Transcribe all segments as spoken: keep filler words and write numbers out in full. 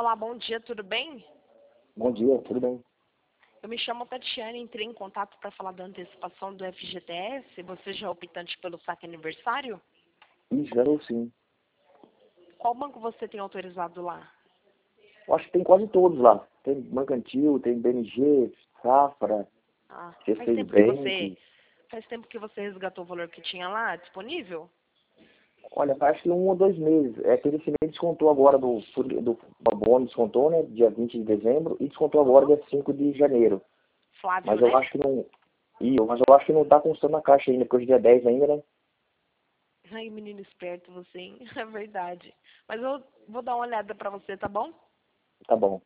Olá, bom dia, tudo bem? Bom dia, tudo bem? Eu me chamo Tatiane, entrei em contato para falar da antecipação do F G T S. Você já é optante pelo saque aniversário? Isso, já deu sim. Qual banco você tem autorizado lá? Eu acho que tem quase todos lá. Tem Mercantil, tem B M G, Safra, Ah, faz C seis tempo que você Bank. faz tempo que você resgatou o valor que tinha lá disponível? Olha, acho que um ou dois meses. É que esse mês descontou agora do, do abono, descontou, né? Dia vinte de dezembro e descontou agora dia cinco de janeiro. Flávio, Mas eu né? acho que não. Ih, mas eu acho que não tá constando na caixa ainda, porque hoje é dia dez ainda, né? Ai, menino esperto você, hein? É verdade. Mas eu vou dar uma olhada para você, tá bom? Tá bom.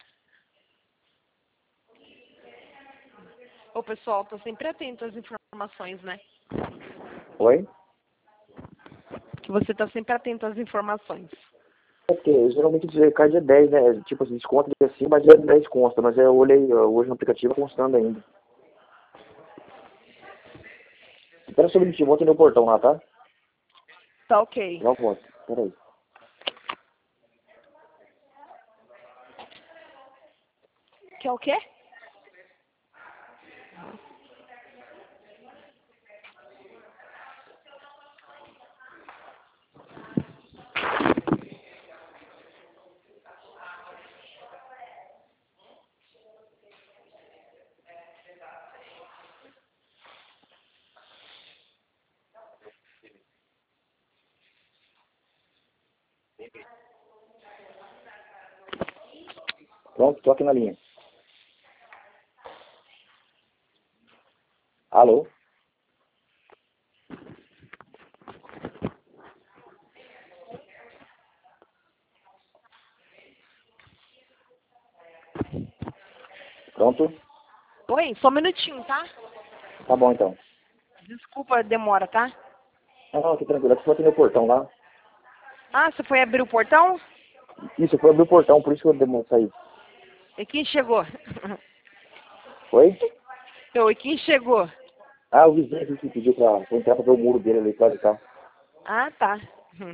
Ô, pessoal, tô sempre atento às informações, né? Oi? Que você tá sempre atento às informações. É porque geralmente cai dia dez, né? Tipo assim, desconta dia cinco, mas dia dez consta. Mas eu olhei uh, hoje no aplicativo constando ainda. Espera só um minutinho, vou atender o portão lá, tá? Tá ok. Já volto. Peraí. Quer o quê? Pronto, tô aqui na linha. Alô? Pronto? Oi, só um minutinho, tá? Tá bom então. Desculpa a demora, tá? Não, não, aqui tranquilo. Aqui vou atender o portão lá. Ah, você foi abrir o portão? Isso, eu fui abrir o portão, por isso que eu demorei sair. E quem chegou? Oi? Eu, e quem chegou? Ah, o vizinho aqui que pediu pra, pra entrar pra ver o muro dele ali, claro e tal. Ah, tá. Hum.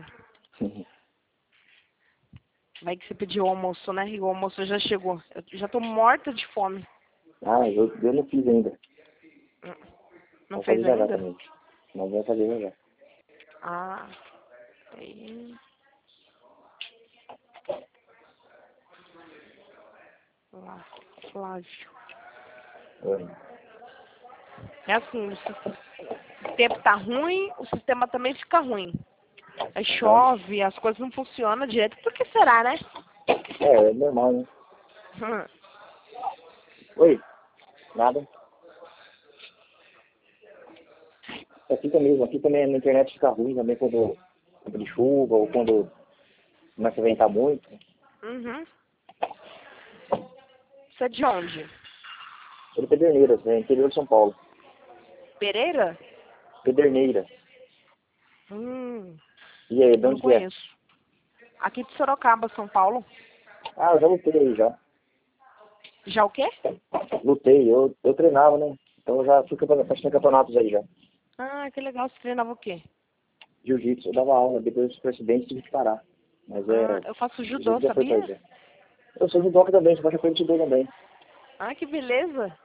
Vai que você pediu o almoço, né? E o almoço já chegou. Eu já tô morta de fome. Ah, eu, eu não fiz ainda. Hum. Não Vou fez fazer já já ainda? também. Mas vou fazer já já. Ah. Aí. Lá, Flávio. Oi. É assim, o sis- o tempo tá ruim, o sistema também fica ruim. Aí Aham. chove, as coisas não funcionam direito. Por que será, né? É, é normal, né? Hum. Oi? Nada? Aqui também, aqui também na internet fica ruim também quando tempo de chuva ou quando começa a ventar muito. Uhum. Você é de onde? Sou de Pederneiras, né? Interior de São Paulo. Pereira? Pederneiras. Hum, E aí, de eu não onde que é? conheço. Aqui de Sorocaba, São Paulo. Ah, eu já lutei aí já. Já o quê? Lutei, eu, eu treinava, né? Então eu já fui campeonato, participei de campeonatos aí já. Ah, que legal. Você treinava o quê? Jiu-jitsu, eu dava aula, depois dos presidentes tive que parar. Mas Ah, é, eu faço a gente judô, já foi pra aí sabia? já. Eu sou judoca também, sou faixa preta de judô também. Ah, que beleza.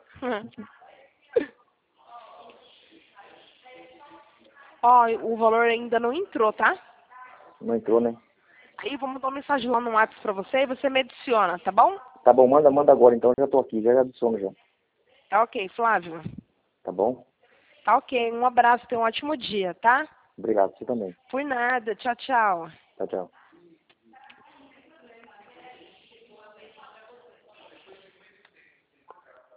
Ó, o valor ainda não entrou, tá? Não entrou, né? Aí eu vou mandar uma mensagem lá no WhatsApp pra você e você me adiciona, tá bom? Tá bom, manda, manda agora então, eu já tô aqui, já adiciono já. Tá ok, Flávio. Tá bom? Tá ok. Um abraço, tenha um ótimo dia, tá? Obrigado, você também. Por nada. Tchau, tchau. Tchau, tchau.